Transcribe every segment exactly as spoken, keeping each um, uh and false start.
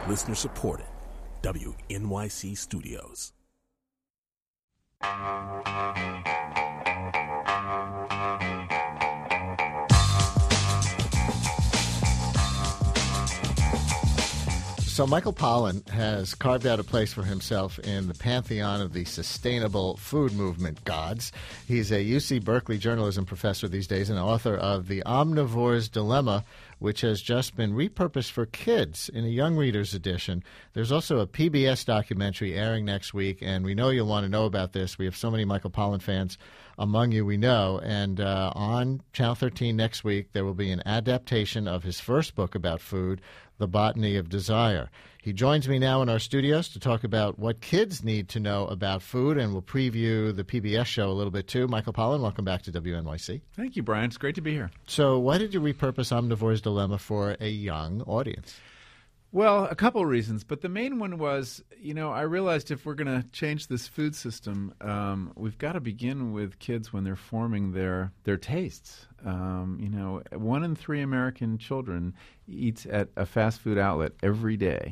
Listener supported. W N Y C Studios. So Michael Pollan has carved out a place for himself in the pantheon of the sustainable food movement gods. He's a U C Berkeley journalism professor these days and author of The Omnivore's Dilemma, which has just been repurposed for kids in a young reader's edition. There's also a P B S documentary airing next week, and we know you'll want to know about this. We have so many Michael Pollan fans among you we know. And uh, on Channel thirteen next week, there will be an adaptation of his first book about food, The Botany of Desire. He joins me now in our studios to talk about what kids need to know about food, and we'll preview the P B S show a little bit too. Michael Pollan, welcome back to W N Y C. Thank you, Brian. It's great to be here. So why did you repurpose Omnivore's Dilemma for a young audience? Well, a couple of reasons, but the main one was, you know, I realized if we're going to change this food system, um, we've got to begin with kids when they're forming their their tastes. Um, you know, one in three American children eats at a fast food outlet every day,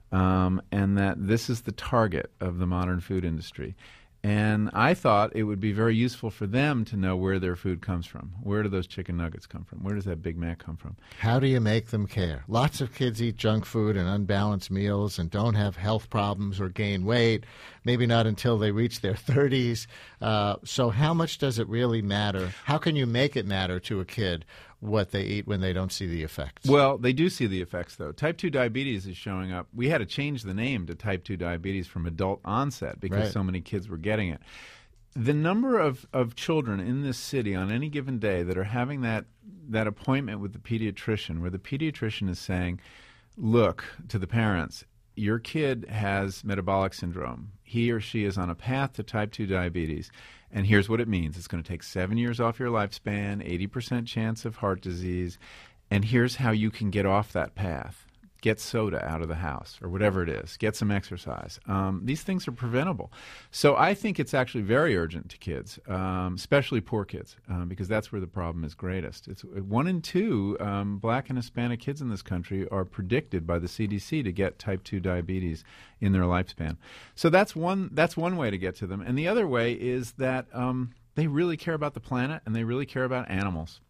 um, and that this is the target of the modern food industry. And I thought it would be very useful for them to know where their food comes from. Where do those chicken nuggets come from? Where does that Big Mac come from? How do you make them care? Lots of kids eat junk food and unbalanced meals and don't have health problems or gain weight, maybe not until they reach their thirties. Uh, so how much does it really matter? How can you make it matter to a kid what they eat when they don't see the effects? Well, they do see the effects, though. Type two diabetes is showing up. We had to change the name to type two diabetes from adult onset because Right. so many kids were getting it. The number of, of children in this city on any given day that are having that, that appointment with the pediatrician where the pediatrician is saying, look, to the parents, your kid has metabolic syndrome. He or she is on a path to type two diabetes. And here's what it means. It's going to take seven years off your lifespan, eighty percent chance of heart disease, and here's how you can get off that path. Get soda out of the house or whatever it is. Get some exercise. Um, these things are preventable. So I think it's actually very urgent to kids, um, especially poor kids, um, because that's where the problem is greatest. It's one in two um, black and Hispanic kids in this country are predicted by the C D C to get type two diabetes in their lifespan. So that's one, that's one way to get to them. And the other way is that um, they really care about the planet and they really care about animals.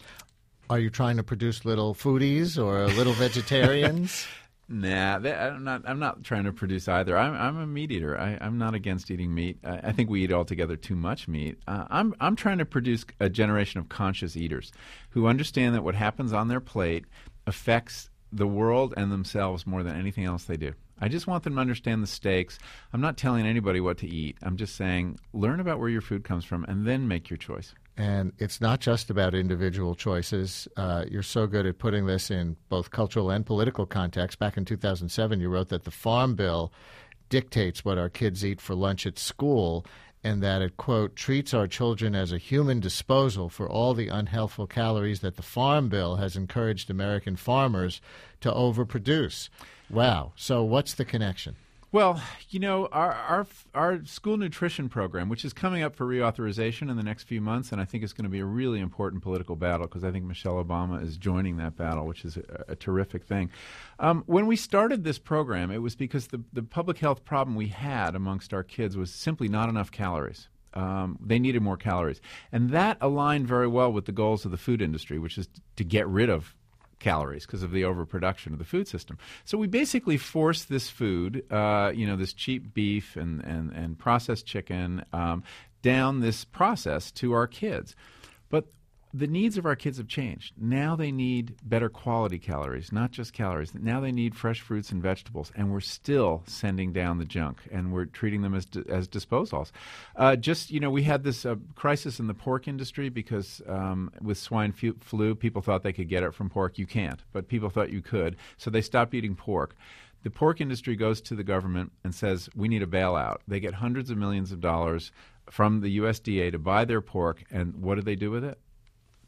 Are you trying to produce little foodies or little vegetarians? Nah, they, I'm not. I'm not trying to produce either. I'm, I'm a meat eater. I, I'm not against eating meat. I, I think we eat altogether too much meat. Uh, I'm. I'm trying to produce a generation of conscious eaters who understand that what happens on their plate affects the world and themselves more than anything else they do. I just want them to understand the stakes. I'm not telling anybody what to eat. I'm just saying learn about where your food comes from and then make your choice. And it's not just about individual choices. Uh, you're so good at putting this in both cultural and political context. Back in two thousand seven, you wrote that the Farm Bill dictates what our kids eat for lunch at school and that it, quote, treats our children as a human disposal for all the unhealthful calories that the Farm Bill has encouraged American farmers to overproduce. Wow. So what's the connection? Well, you know, our, our our school nutrition program, which is coming up for reauthorization in the next few months, and I think it's going to be a really important political battle because I think Michelle Obama is joining that battle, which is a, a terrific thing. Um, when we started this program, it was because the, the public health problem we had amongst our kids was simply not enough calories. Um, they needed more calories. And that aligned very well with the goals of the food industry, which is to get rid of calories because of the overproduction of the food system. So we basically force this food, uh, you know, this cheap beef and, and, and processed chicken um, down this process to our kids. But the needs of our kids have changed. Now they need better quality calories, not just calories. Now they need fresh fruits and vegetables, and we're still sending down the junk, and we're treating them as di- as disposals. Uh, just, you know, we had this uh, crisis in the pork industry because um, with swine fu- flu, people thought they could get it from pork. You can't, but people thought you could, so they stopped eating pork. The pork industry goes to the government and says, we need a bailout. They get hundreds of millions of dollars from the U S D A to buy their pork, and what do they do with it?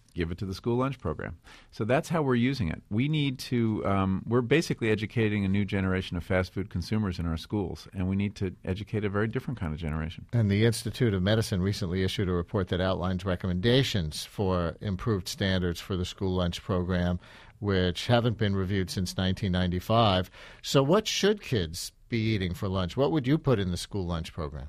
give it to the school lunch program. So that's how we're using it. We need to, um, we're basically educating a new generation of fast food consumers in our schools, and we need to educate a very different kind of generation. And the Institute of Medicine recently issued a report that outlines recommendations for improved standards for the school lunch program, which haven't been reviewed since nineteen ninety-five. So what should kids be eating for lunch? What would you put in the school lunch program?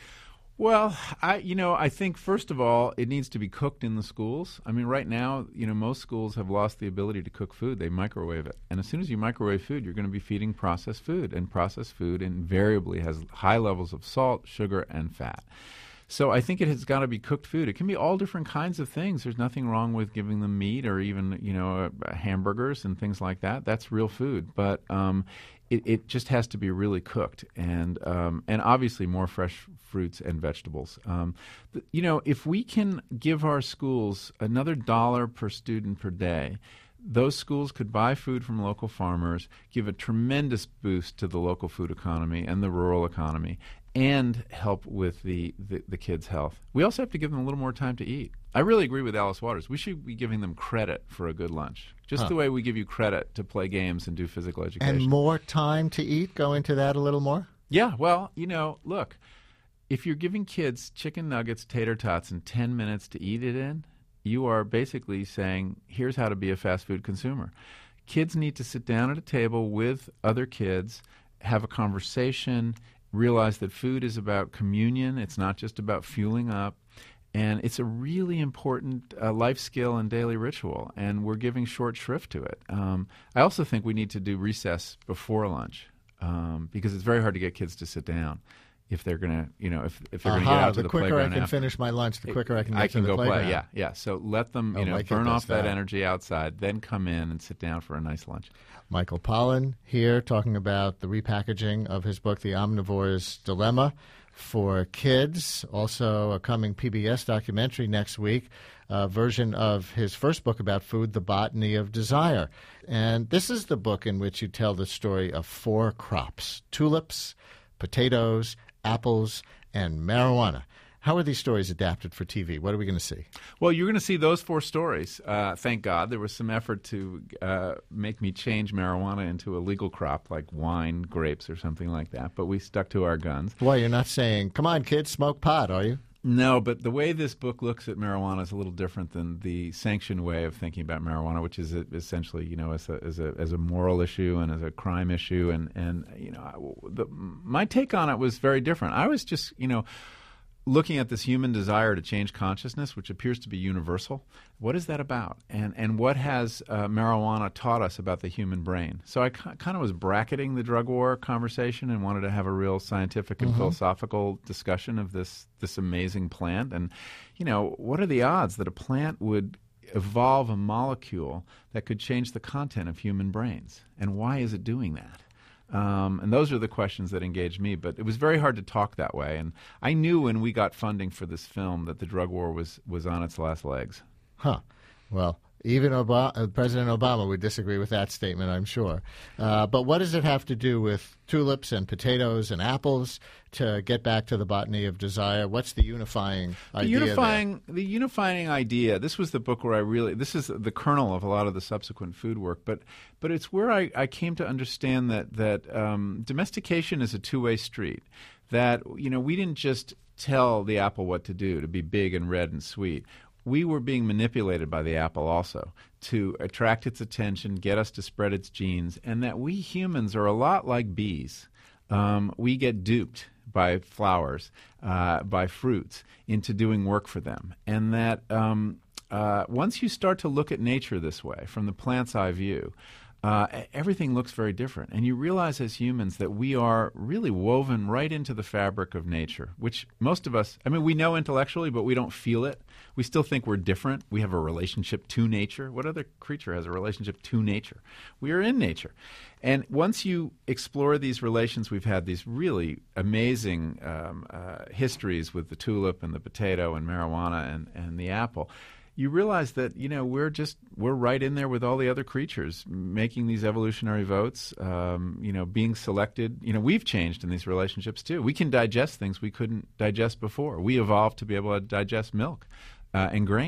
Well, I you know, I think first of all, it needs to be cooked in the schools. I mean, right now, you know, most schools have lost the ability to cook food. They microwave it. And as soon as you microwave food, you're going to be feeding processed food, and processed food invariably has high levels of salt, sugar, and fat. So I think it has got to be cooked food. It can be all different kinds of things. There's nothing wrong with giving them meat or even, you know, uh, hamburgers and things like that. That's real food. But um, it, it just has to be really cooked, and um, and obviously more fresh fruits and vegetables. Um, the, you know, if we can give our schools another dollar per student per day, those schools could buy food from local farmers, give a tremendous boost to the local food economy and the rural economy, and help with the, the, the kids' health. We also have to give them a little more time to eat. I really agree with Alice Waters. We should be giving them credit for a good lunch, just huh. the way we give you credit to play games and do physical education. And more time to eat? Go into that a little more? Yeah, well, you know, look, if you're giving kids chicken nuggets, tater tots, and ten minutes to eat it in, you are basically saying, here's how to be a fast food consumer. Kids need to sit down at a table with other kids, have a conversation, realize that food is about communion. It's not just about fueling up. And it's a really important uh, life skill and daily ritual, and we're giving short shrift to it. Um, I also think we need to do recess before lunch um, because it's very hard to get kids to sit down if they're going to, you know, if, if they're going to get out to the, the quicker playground I can after. finish my lunch, the quicker I can get I to can the go playground. play, yeah, yeah. So let them, you Oh, know, my kid burn does off that that. energy outside, then come in and sit down for a nice lunch. Michael Pollan here talking about the repackaging of his book, The Omnivore's Dilemma, for kids. Also a coming P B S documentary next week, a version of his first book about food, The Botany of Desire. And this is the book in which you tell the story of four crops: tulips, potatoes, apples, and marijuana. How are these stories adapted for T V? What are we going to see? Well, you're going to see those four stories. Uh, thank God. There was some effort to uh, make me change marijuana into a legal crop like wine, grapes, or something like that. But we stuck to our guns. Boy, you're not saying, come on, kids, smoke pot, are you? No, but the way this book looks at marijuana is a little different than the sanctioned way of thinking about marijuana, which is essentially, you know, as a as a as a moral issue and as a crime issue. And and you know, the, my take on it was very different. I was just, you know, looking at this human desire to change consciousness, which appears to be universal. What is that about? And and what has uh, marijuana taught us about the human brain? So I ca- kind of was bracketing the drug war conversation and wanted to have a real scientific and mm-hmm. philosophical discussion of this this amazing plant. And, you know, what are the odds that a plant would evolve a molecule that could change the content of human brains? And why is it doing that? Um, and those are the questions that engaged me. But it was very hard to talk that way. And I knew when we got funding for this film that the drug war was, was on its last legs. Huh. Well, even Obama, uh, President Obama would disagree with that statement, I'm sure. Uh, but what does it have to do with tulips and potatoes and apples to get back to the botany of desire? What's the unifying the idea unifying, there? The unifying idea, this was the book where I really, this is the kernel of a lot of the subsequent food work, but but it's where I, I came to understand that, that um, domestication is a two-way street, that, you know, we didn't just tell the apple what to do, to be big and red and sweet. We were being manipulated by the apple also to attract its attention, get us to spread its genes, and that we humans are a lot like bees. Um, we get duped by flowers, uh, by fruits, into doing work for them. And that um, uh, once you start to look at nature this way, from the plant's eye view, Uh, everything looks very different. And you realize as humans that we are really woven right into the fabric of nature, which most of us, I mean, we know intellectually, but we don't feel it. We still think we're different. We have a relationship to nature. What other creature has a relationship to nature? We are in nature. And once you explore these relations, we've had these really amazing um, uh, histories with the tulip and the potato and marijuana and, and the apple. You realize that, you know, we're just, we're right in there with all the other creatures making these evolutionary votes, um, you know, being selected. You know, we've changed in these relationships too. We can digest things we couldn't digest before. We evolved to be able to digest milk uh, and grain.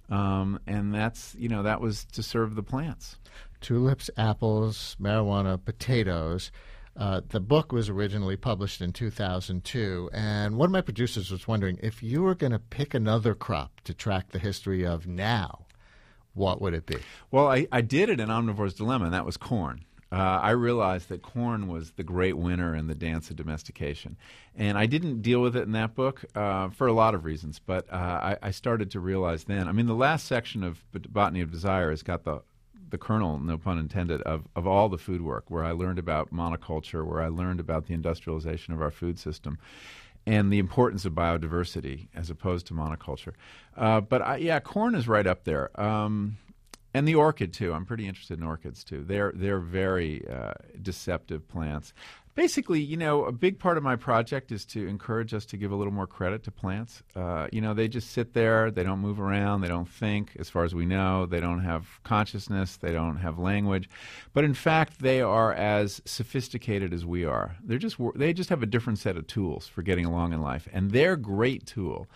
Um, and that's, you know, that was to serve the plants. Tulips, apples, marijuana, potatoes. Uh, the book was originally published in two thousand two, and one of my producers was wondering if you were going to pick another crop to track the history of now, what would it be? Well, I, I did it in Omnivore's Dilemma, and that was corn. Uh, I realized that corn was the great winner in the dance of domestication. And I didn't deal with it in that book uh, for a lot of reasons, but uh, I, I started to realize then. I mean, the last section of Botany of Desire has got the the kernel, no pun intended, of, of all the food work, where I learned about monoculture, where I learned about the industrialization of our food system, and the importance of biodiversity as opposed to monoculture. Uh, but, I, yeah, corn is right up there. Um, and the orchid, too. I'm pretty interested in orchids, too. They're, they're very uh, deceptive plants. Basically, you know, a big part of my project is to encourage us to give a little more credit to plants. Uh, you know, they just sit there. They don't move around. They don't think, as far as we know. They don't have consciousness. They don't have language. But in fact, they are as sophisticated as we are. They're just they just have a different set of tools for getting along in life. And their great tool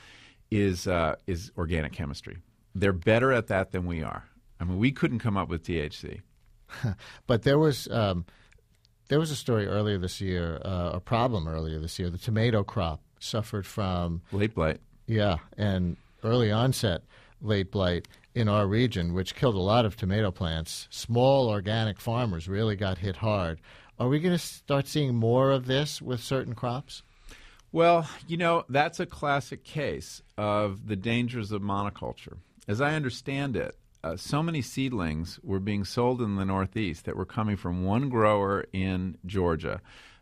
is uh, is organic chemistry. They're better at that than we are. I mean, we couldn't come up with T H C. But there was um, there was a story earlier this year, uh, a problem earlier this year. The tomato crop suffered from late blight. Yeah, and early onset late blight in our region, which killed a lot of tomato plants. Small organic farmers really got hit hard. Are we going to start seeing more of this with certain crops? Well, you know, that's a classic case of the dangers of monoculture. As I understand it, Uh, so many seedlings were being sold in the Northeast that were coming from one grower in Georgia,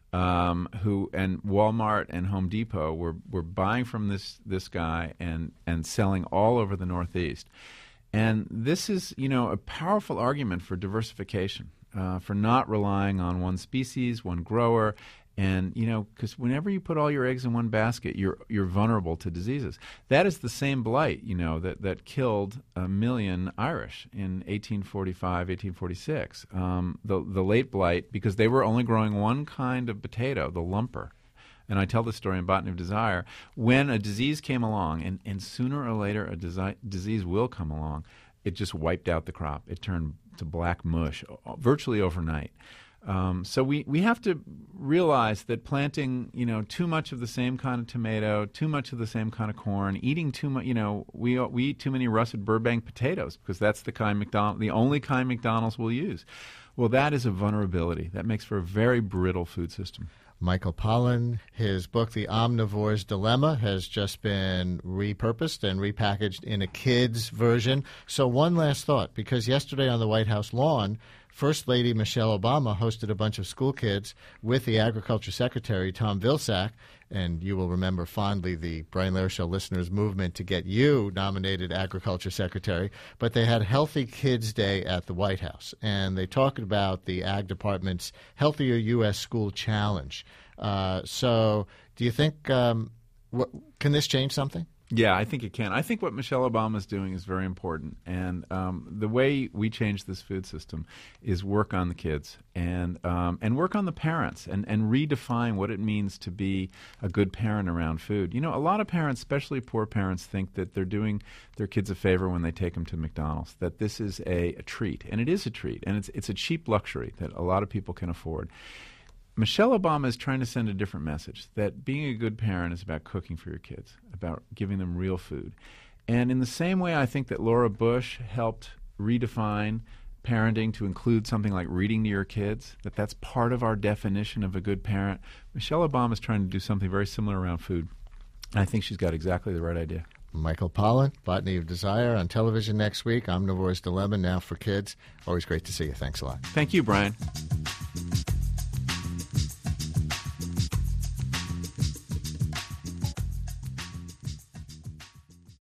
um, who and Walmart and Home Depot were, were buying from this this guy and and selling all over the Northeast. And this is, you know, a powerful argument for diversification, uh, for not relying on one species, one grower. And, you know, because whenever you put all your eggs in one basket, you're you're vulnerable to diseases. That is the same blight, you know, that, that killed a million Irish in eighteen forty-five, eighteen forty-six. Um, the, the late blight, because they were only growing one kind of potato, the lumper. And I tell this story in Botany of Desire. When a disease came along, and, and sooner or later a desi- disease will come along, it just wiped out the crop. It turned to black mush virtually overnight. Um, so we, we have to realize that planting, you know, too much of the same kind of tomato, too much of the same kind of corn, eating too much, you know, we we eat too many russet Burbank potatoes because that's the kind McDonald, the only kind McDonald's will use. Well, that is a vulnerability. That makes for a very brittle food system. Michael Pollan, his book, The Omnivore's Dilemma, has just been repurposed and repackaged in a kid's version. So one last thought, because yesterday on the White House lawn, First Lady Michelle Obama hosted a bunch of school kids with the Agriculture Secretary, Tom Vilsack, and you will remember fondly the Brian Lehrer Show listeners' movement to get you nominated Agriculture Secretary. But they had Healthy Kids Day at the White House, and they talked about the Ag Department's Healthier U S School Challenge. Uh, so do you think um, what, can this change something? Yeah, I think it can. I think what Michelle Obama is doing is very important. And um, the way we change this food system is work on the kids and um, and work on the parents and, and redefine what it means to be a good parent around food. You know, a lot of parents, especially poor parents, think that they're doing their kids a favor when they take them to McDonald's, that this is a, a treat. And it is a treat. And it's it's a cheap luxury that a lot of people can afford. Michelle Obama is trying to send a different message, that being a good parent is about cooking for your kids, about giving them real food. And in the same way, I think that Laura Bush helped redefine parenting to include something like reading to your kids, that that's part of our definition of a good parent. Michelle Obama is trying to do something very similar around food. And I think she's got exactly the right idea. Michael Pollan, Botany of Desire, on television next week. Omnivore's Dilemma, now for kids. Always great to see you. Thanks a lot. Thank you, Brian.